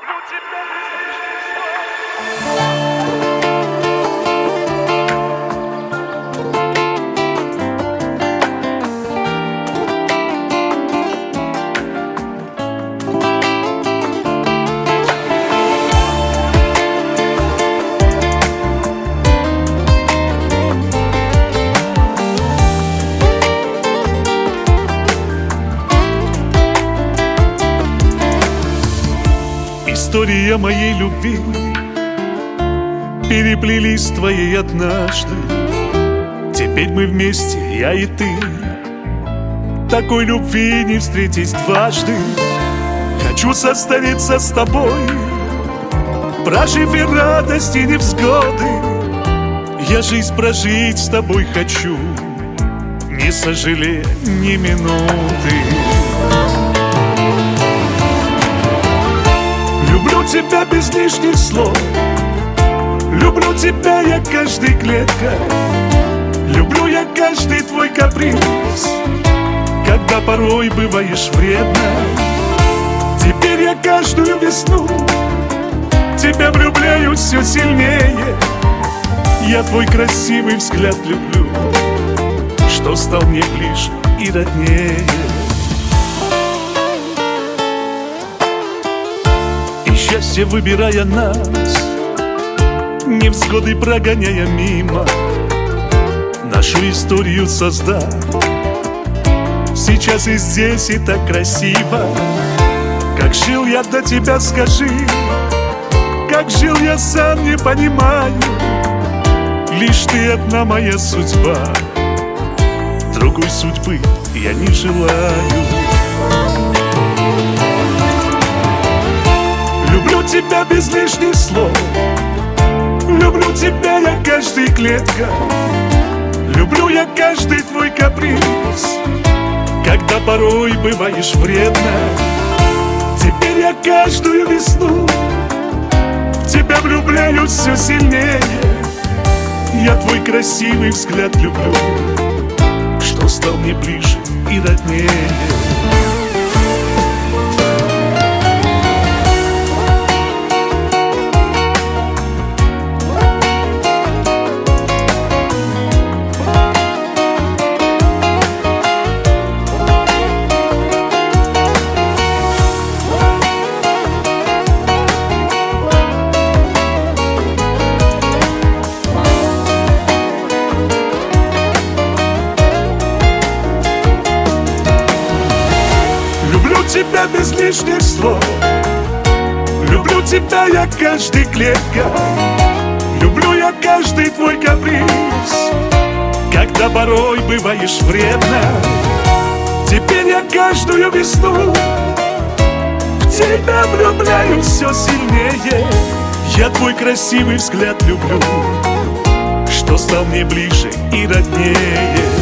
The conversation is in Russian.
История моей любви переплелись с твоей однажды. Теперь мы вместе, я и ты. Такой любви не встретить дважды. Хочу состариться с тобой, прожив и радости, и невзгоды. Я жизнь прожить с тобой хочу, не сожалея ни минуты. Люблю тебя без лишних слов, люблю тебя я каждой клеткой, люблю я каждый твой каприз, когда порой бываешь вредно. Теперь я каждую весну тебя влюбляюсь все сильнее. Я твой красивый взгляд люблю, что стал мне ближе и роднее. Счастье выбирая нас, невзгоды прогоняя мимо, нашу историю создав. Сейчас и здесь, и так красиво. Как жил я до тебя, скажи, как жил я сам не понимаю. Лишь ты одна моя судьба, другой судьбы я не желаю. Люблю тебя без лишних слов, люблю тебя я каждой клеткой, люблю я каждый твой каприз, когда порой бываешь вредно. Теперь я каждую весну в тебя влюбляюсь все сильнее. Я твой красивый взгляд люблю, что стал мне ближе и роднее. Люблю тебя без лишних слов, люблю тебя я каждой клеткой, люблю я каждый твой каприз, когда порой бываешь вредно. Теперь я каждую весну в тебя влюбляюсь все сильнее. Я твой красивый взгляд люблю, что стал мне ближе и роднее.